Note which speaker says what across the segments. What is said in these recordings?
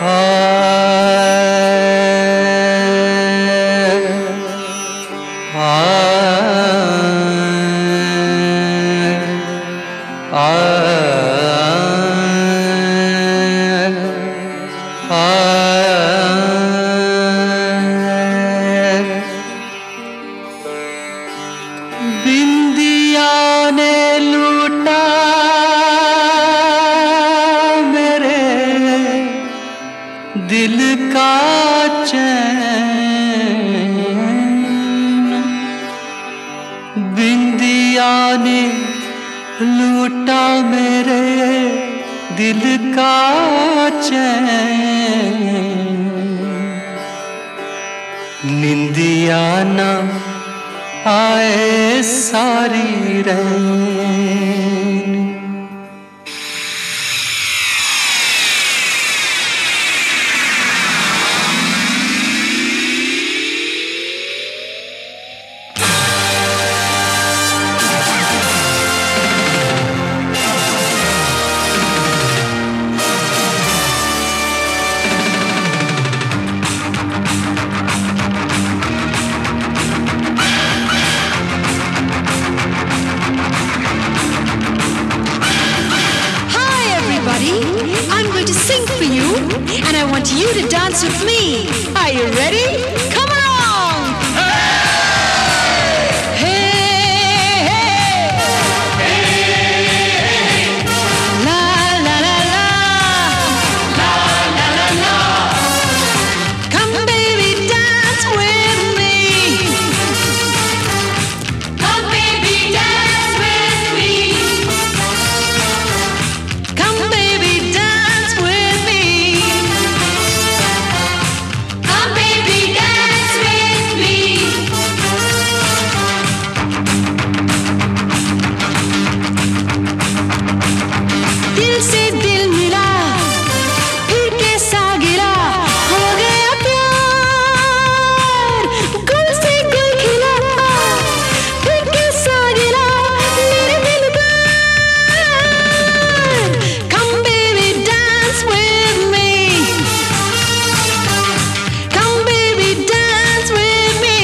Speaker 1: बिंदिया ने लूटा मेरे दिल का चैन, बिंदिया ने लूटा मेरे दिल का चैन, निंदिया ना आए सारी रैन।
Speaker 2: I'm going to sing for you, and I want you to dance with me. Are you ready? Come along! Hey! Hey, hey! Hey, hey! La, la, la, la! La, la, la, la! Come, baby, dance with me. Come, baby, dance with me. Come, baby, dance with me. Come, baby, dance with me. दिल से दिल मिला, फिर कैसा गिरा, हो गया प्यार, गुल से गुल खिला, फिर कैसा गिरा मेरे दिल पर। Come, baby, dance with me. Come, baby, dance with me.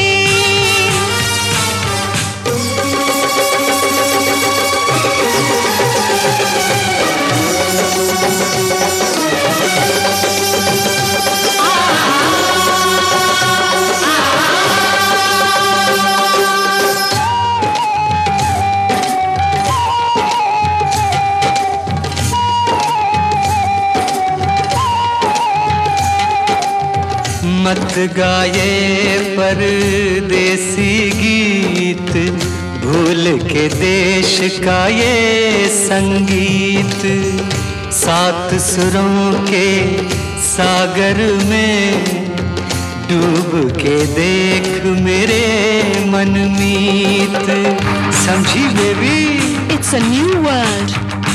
Speaker 1: मत गाये परदेसी गीत, भूल के देश का ये संगीत, सात सुरों के सागर में डूब के देख मेरे मनमीत। समझी baby?
Speaker 2: It's a new world.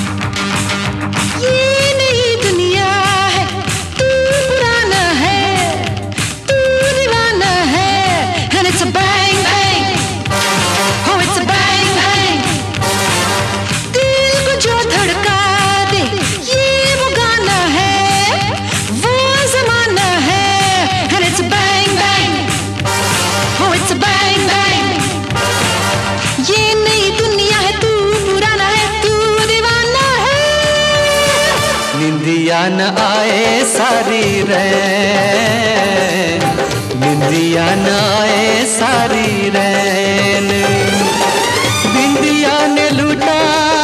Speaker 2: ये नई दुनिया है, तू पुराना है, तू दीवाना है, and it's a bang bang. Oh, it's a bang bang. दिल को जो धड़का दे, ये वो गाना है, वो ज़माना है, and it's a bang bang. Oh, it's a bang bang. ये नई दुनिया है, तू पुराना है, तू दीवाना है।
Speaker 1: निंदिया न आए सारी रैन, निंदिया न आए सारी रैन, बिंदिया ने लूटा,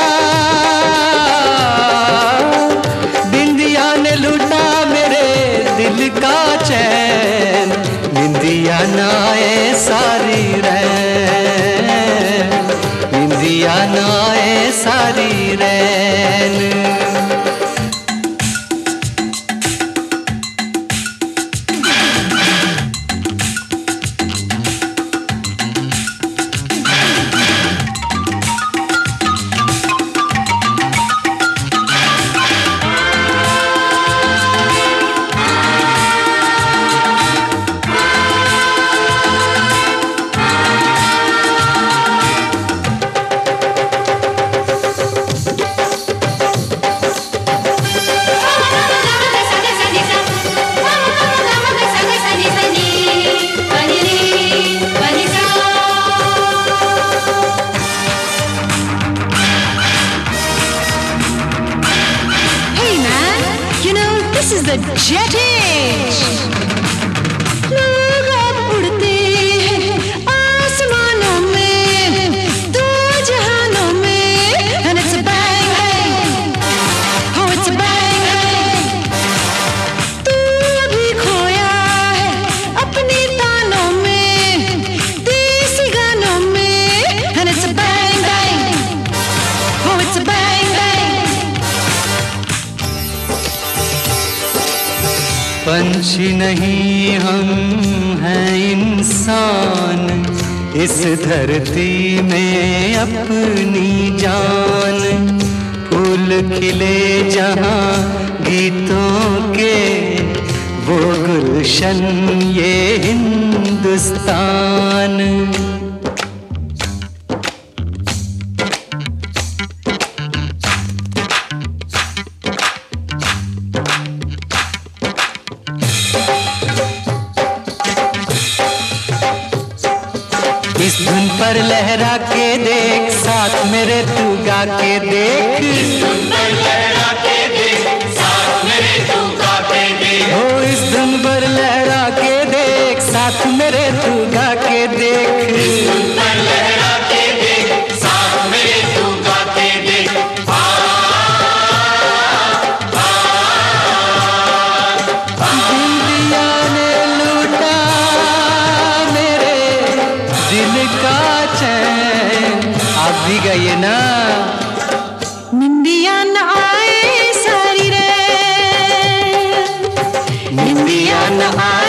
Speaker 1: बिंदिया ने लूटा मेरे दिल का चैन, निंदिया न आए सारी रैन, निंदिया न आए सारी रैन।
Speaker 2: is the jet age. लोग अब उड़ते हैं आसमानों में, दो जहानों में, and it's a bang bang, oh it's a bang bang. तू अभी खोया है अपनी तानों में, देसी गानों में, and it's a bang bang, oh it's a bang bang.
Speaker 1: पंछी नहीं हम हैं इंसान, इस धरती में अपनी जान, फूल खिले जहाँ गीतों के, वो गुलशन ये हिंदुस्तान. इस धुन पर लहरा के देख, साथ मेरे तू गा के देख. इस धुन पर लहरा के देख, साथ मेरे तू गा के देख. ओ इस धुन पर लहरा के देख, साथ मेरे तू गा के देख. इस धुन पर लहरा के देख, साथ मेरे तू गा के देख. इंडिया ने लूटा मेरे दिल का चैन. आप भी गए ना.
Speaker 2: निंदिया न आए सारी रात,
Speaker 1: निंदिया न आए